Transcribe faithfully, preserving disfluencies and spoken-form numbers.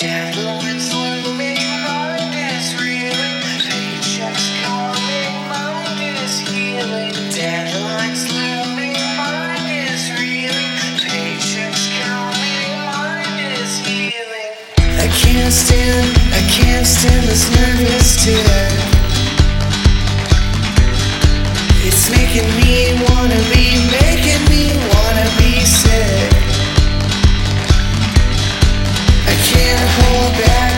Deadlines looming, mind is reeling. Paychecks calling, mind is healing. Deadlines looming, mind is reeling. Paychecks calling, mind is healing. I can't stand, I can't stand this nervous tick. It's making me wanna be, making me wanna be sick. I can't hold back.